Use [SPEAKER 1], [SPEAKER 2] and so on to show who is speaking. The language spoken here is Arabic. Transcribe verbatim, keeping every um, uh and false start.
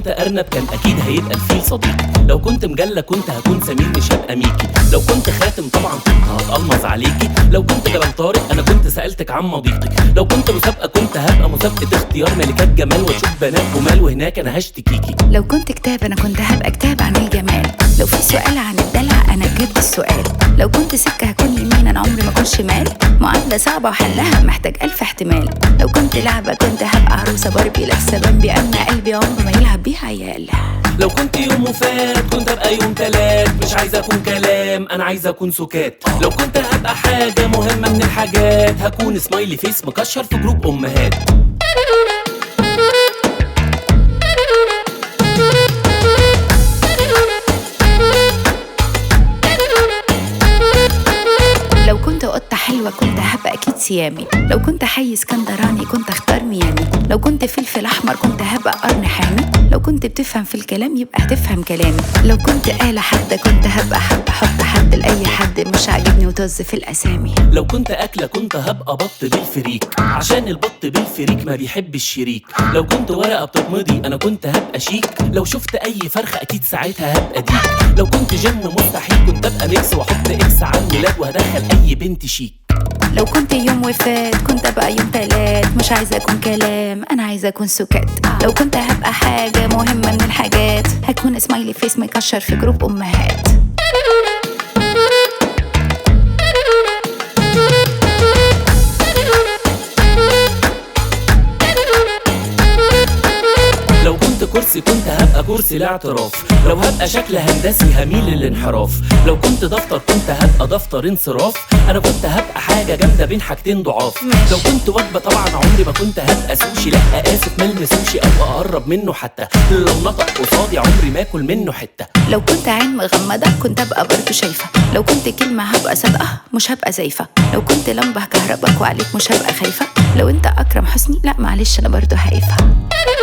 [SPEAKER 1] كنت ارنب كان اكيد هيبقى الفيل صديقي، لو كنت مجلة كنت هكون سمير مش هبقى ميكي، لو كنت خاتم طبعا كنت هتقلمظ عليكي، لو كنت جبل طارق انا كنت سألتك عن مضيقك، لو كنت مسابقة كنت هبقى مسابقة اختيار ملكات جمال واشوف بنات جمال وهناك انا هشتكيكي،
[SPEAKER 2] لو كنت كتاب انا كنت هبقى كتاب عن الجمال، لو في سؤال عن الدلع انا جبت السؤال، لو كنت سكة هكون يمين انا عمري ما اكون شمال، معادلة صعبة وحلها محتاج الف احتمال، لو كنت لعبة كنت هبقى عروسة باربي لابسة بامبي اما قلبي عمره ما يلعب بيه عيال.
[SPEAKER 1] لو كنت يوم وفات كنت ابقى يوم تلات، مش عايزة اكون كلام انا عايزة اكون سكات، لو كنت هبقى حاجة مهمة من الحاجات هكون سمايلي فيس مكشر في جروب امهات.
[SPEAKER 2] لو كنت قطة حلوة كنت هبقى أكيد سيامي، لو كنت حي اسكندراني كنت اختار ميامي، لو كنت فلفل أحمر كنت هبقى قرن حامي، لو كنت بتفهم في الكلام يبقى هتفهم كلامي، لو كنت آلة حادة كنت هبقى حد حط حد لأي حد مش عاجبني وطز في الأسامي،
[SPEAKER 1] لو كنت أكلة كنت هبقى بط بالفريك عشان البط بالفريك ما بيحب الشريك، لو كنت ورقة بتتمضي أنا كنت هبقى شيك، لو شفت أي فرخة أكيد ساعتها هبقى ديك، لو كنت جيم مستحيل كنت أبقى ميكس وأحط إكس على الولاد وهدخل أي بنت شيك،
[SPEAKER 2] لو كنت يوم وفات كنت ابقى يوم تلات مش عايزة اكون كلام انا عايزة اكون سكات، لو كنت هبقى حاجة مهمة من الحاجات هكون سمايلي فيس مكشر في جروب امهات.
[SPEAKER 1] لو كنت كرسي كنت هبقى كرسي الاعتراف، لو هبقى شكل هندسي هميل للانحراف، لو كنت دفتر كنت هبقى دفتر انصراف، انا كنت هبقى حاجة جامدة بين حاجتين ضعاف، لو كنت وجبة طبعا عمري ما كنت هبقى سوشي، لا اسف ملمس سوشي او اقرب منه حتى، لو نطق قصادي عمري ما اكل منه حتة،
[SPEAKER 2] لو كنت عين مغمضة كنت هبقى برضو شايفة، لو كنت كلمة هبقى صادقة مش هبقى زايفة، لو كنت لمبة كهربك وعليك مش هبقى خايفة، لو انت اكرم حسني لا معلش انا برضو هايفة.